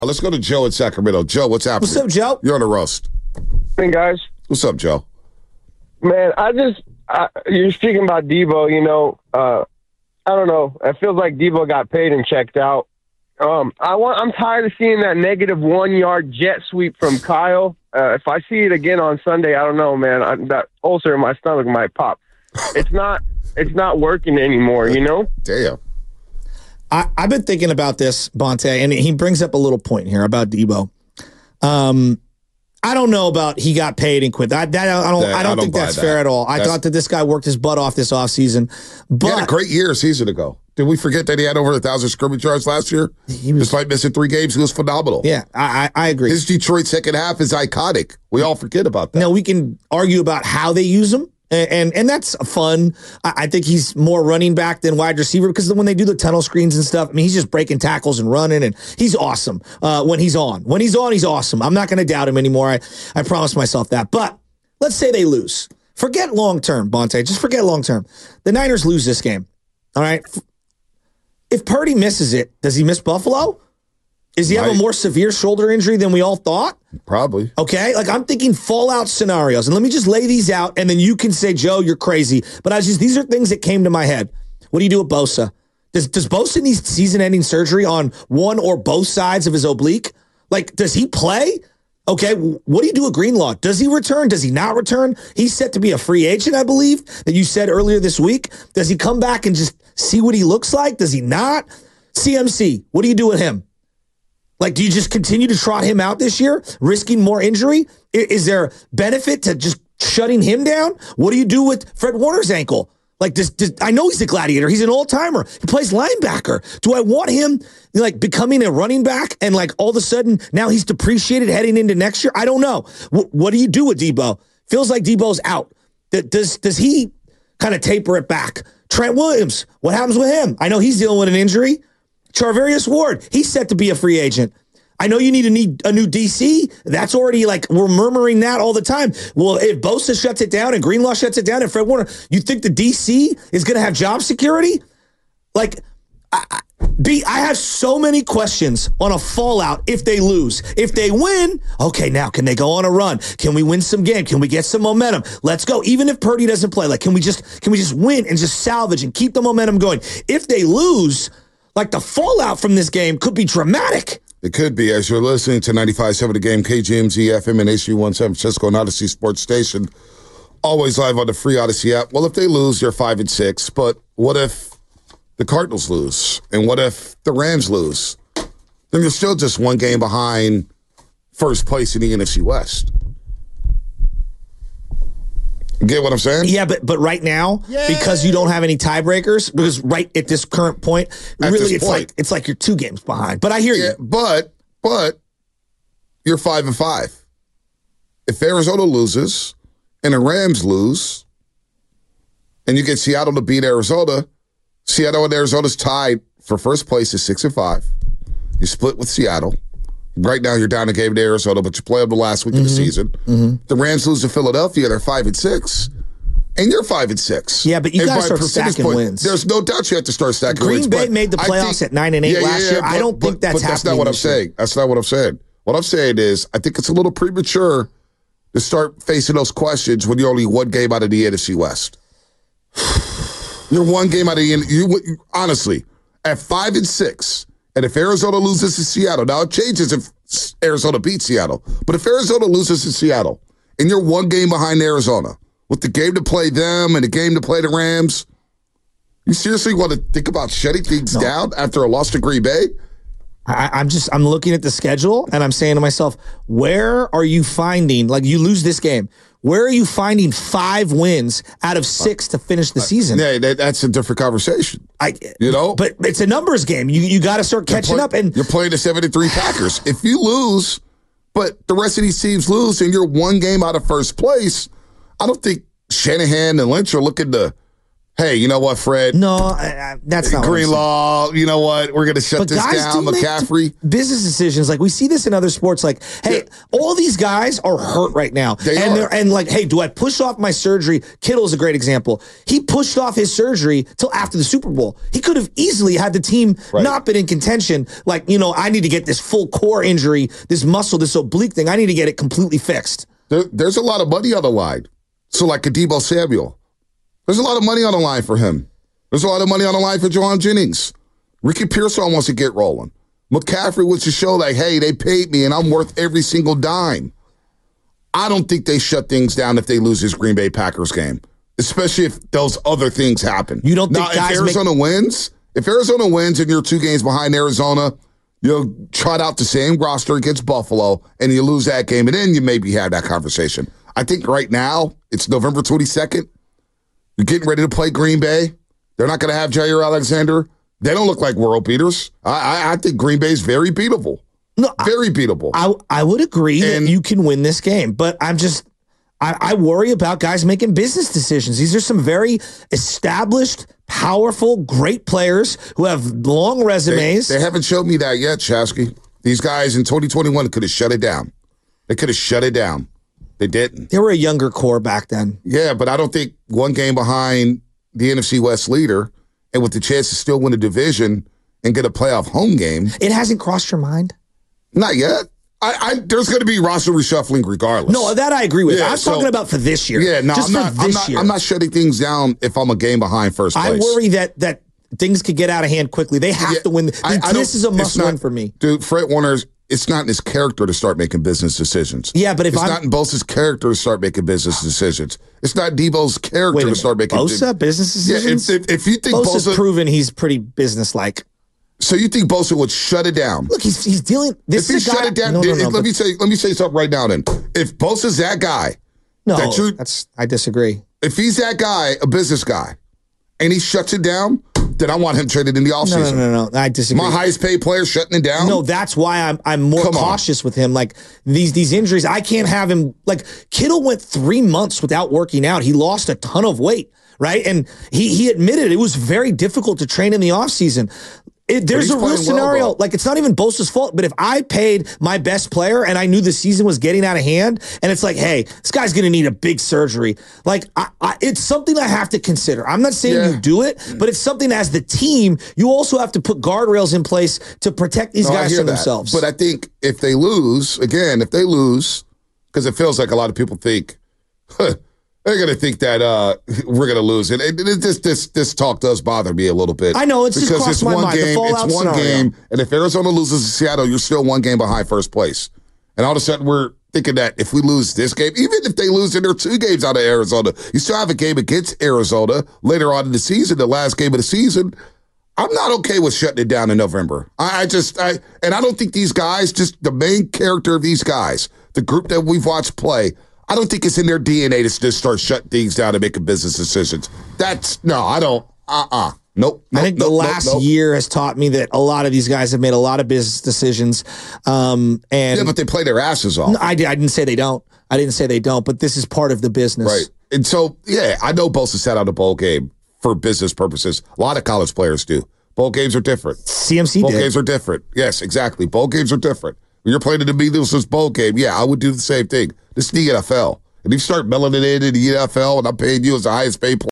Let's go to Joe in Sacramento. Joe, what's happening? What's up, Joe? You're on the roast. Hey, guys. What's up, Joe? Man, you're speaking about Debo, I don't know. It feels like Debo got paid and checked out. I'm tired of seeing that negative 1 yard jet sweep from Kyle. If I see it again on Sunday, I don't know, man. That ulcer in my stomach might pop. It's not working anymore, Damn. I've been thinking about this, Bonte, and he brings up a little point here about Debo. I don't know about he got paid and quit. I don't think that's fair at all. I thought that this guy worked his butt off this offseason. But he had a great year a season ago. Did we forget that he had over 1,000 scrimmage yards last year? Despite missing 3 games, he was phenomenal. Yeah, I agree. His Detroit second half is iconic. We all forget about that. Now, we can argue about how they use him. And that's fun. I think he's more running back than wide receiver because when they do the tunnel screens and stuff, I mean, he's just breaking tackles and running, and he's awesome when he's on. When he's on, he's awesome. I'm not going to doubt him anymore. I promised myself that. But let's say they lose. Forget long-term, Bonte. Just forget long-term. The Niners lose this game. All right? If Purdy misses it, does he miss Buffalo? Does he have a more severe shoulder injury than we all thought? Probably. Okay, like I'm thinking fallout scenarios, and let me just lay these out, and then you can say, Joe, you're crazy. But these are things that came to my head. What do you do with Bosa? Does Bosa need season-ending surgery on one or both sides of his oblique? Like, does he play? Okay, what do you do with Greenlaw? Does he return? Does he not return? He's set to be a free agent, I believe, that you said earlier this week. Does he come back and just see what he looks like? Does he not? CMC, what do you do with him? Like, do you just continue to trot him out this year, risking more injury? Is there benefit to just shutting him down? What do you do with Fred Warner's ankle? Like, I know he's a gladiator. He's an all-timer. He plays linebacker. Do I want him, like, becoming a running back and, like, all of a sudden now he's depreciated heading into next year? I don't know. What do you do with Debo? Feels like Debo's out. Does he kind of taper it back? Trent Williams, what happens with him? I know he's dealing with an injury. Charvarius Ward, he's set to be a free agent. I know you need a new DC. That's already like, we're murmuring that all the time. Well, if Bosa shuts it down and Greenlaw shuts it down and Fred Warner, you think the DC is going to have job security? Like, I have so many questions on a fallout if they lose. If they win, okay, now can they go on a run? Can we win some game? Can we get some momentum? Let's go. Even if Purdy doesn't play, like, can we just win and just salvage and keep the momentum going? If they lose, like, the fallout from this game could be dramatic. It could be. As you're listening to 95.7 The Game, KGMZ FM and HD1 San Francisco and Odyssey Sports Station, always live on the free Odyssey app. Well, if they lose, they're 5-6. But what if the Cardinals lose? And what if the Rams lose? Then you're still just one game behind first place in the NFC West. Get what I'm saying? Yeah, but right now, because you don't have any tiebreakers, because right at this current point, really it's like you're 2 games behind. But I hear you. But you're 5-5. If Arizona loses and the Rams lose, and you get Seattle to beat Arizona, Seattle and Arizona's tied for first place is 6-5. You split with Seattle. Right now, you're down a game to Arizona, but you play them the last week of the season. Mm-hmm. The Rams lose to Philadelphia. They're 5-6. And you're 5-6. Yeah, but you got to start stacking wins. There's no doubt you have to start stacking wins. Green Bay made the playoffs at 9-8 last year. I don't think that's happening. That's not what I'm saying. That's not what I'm saying. What I'm saying is, I think it's a little premature to start facing those questions when you're only one game out of the NFC West. You're one game out of the honestly, at 5-6. And if Arizona loses to Seattle, now it changes if Arizona beats Seattle. But if Arizona loses to Seattle, and you're one game behind Arizona, with the game to play them and the game to play the Rams, you seriously want to think about shutting things down after a loss to Green Bay? I'm looking at the schedule, and I'm saying to myself, where are you finding, like, you lose this game, where are you finding 5 wins out of 6 to finish the season? Yeah, that's a different conversation. But it's a numbers game. You got to start catching up. And you're playing the 73 Packers. If you lose, but the rest of these teams lose, and you're one game out of first place, I don't think Shanahan and Lynch are looking to Hey, you know what, Fred? No, that's not Greenlaw, you know what? We're going to shut this down. McCaffrey. Business decisions. Like, we see this in other sports. Like, hey, all these guys are hurt right now. And like, hey, do I push off my surgery? Kittle's a great example. He pushed off his surgery till after the Super Bowl. He could have easily had the team not been in contention. Like, I need to get this full core injury, this muscle, this oblique thing. I need to get it completely fixed. There's a lot of money on the line. So like a Deebo Samuel. There's a lot of money on the line for him. There's a lot of money on the line for John Jennings. Ricky Pearsall wants to get rolling. McCaffrey wants to show like, hey, they paid me and I'm worth every single dime. I don't think they shut things down if they lose this Green Bay Packers game, especially if those other things happen. You don't think if Arizona wins and you're 2 games behind Arizona, you'll trot out the same roster against Buffalo and you lose that game, and then you maybe have that conversation. I think right now, it's November 22nd. You're getting ready to play Green Bay. They're not going to have Jair Alexander. They don't look like world beaters. I think Green Bay is very beatable. No, very beatable. I would agree that you can win this game, but I worry about guys making business decisions. These are some very established, powerful, great players who have long resumes. They haven't showed me that yet, Shasky. These guys in 2021 could have shut it down. They could have shut it down. They didn't. They were a younger core back then. Yeah, but I don't think 1 game behind the NFC West leader and with the chance to still win a division and get a playoff home game. It hasn't crossed your mind? Not yet. There's going to be roster reshuffling regardless. No, that I agree with. Yeah, I'm talking about for this year. Yeah, no, I'm not shutting things down if I'm a game behind first place. I worry that things could get out of hand quickly. They have to win. This is a must-win for me. Dude, Fred Warner's, it's not in his character to start making business decisions. Yeah, but it's not in Bosa's character to start making business decisions. It's not Debo's character to start making business decisions. Yeah, if you think Bosa's proven he's pretty businesslike. So you think Bosa would shut it down? Look, he's dealing. This if is he shut it down, let me say something right now. Then, if Bosa's that guy, I disagree. If he's that guy, a business guy, and he shuts it down, then I want him traded in the offseason. No. I disagree. My highest paid player shutting it down? No, that's why I'm more cautious with him. Like these injuries, I can't have him. Like Kittle went 3 months without working out. He lost a ton of weight, right? And he admitted it was very difficult to train in the offseason. There's a real scenario, like it's not even Bosa's fault, but if I paid my best player and I knew the season was getting out of hand, and it's like, hey, this guy's going to need a big surgery, like it's something I have to consider. I'm not saying you do it, but it's something as the team, you also have to put guardrails in place to protect these guys from themselves. But I think if they lose, because it feels like a lot of people think, they're going to think that we're going to lose. And this talk does bother me a little bit. I know, it's just crossed my mind. It's one game, and if Arizona loses to Seattle, you're still 1 game behind first place. And all of a sudden, we're thinking that if we lose this game, even if they lose and they're 2 games out of Arizona, you still have a game against Arizona later on in the season, the last game of the season. I'm not okay with shutting it down in November. I don't think these guys, just the main character of these guys, the group that we've watched play, I don't think it's in their DNA to just start shutting things down and making business decisions. I don't. Nope. I think the last year has taught me that a lot of these guys have made a lot of business decisions. But they play their asses off. I didn't say they don't. I didn't say they don't, but this is part of the business. Right. And so, I know Bosa sat out a bowl game for business purposes. A lot of college players do. Bowl games are different. CMC Bowl games are different. Yes, exactly. Bowl games are different. When you're playing in the Beatles' bowl game, I would do the same thing. This is the NFL. And if you start mailing it in the NFL and I'm paying you as the highest paid player,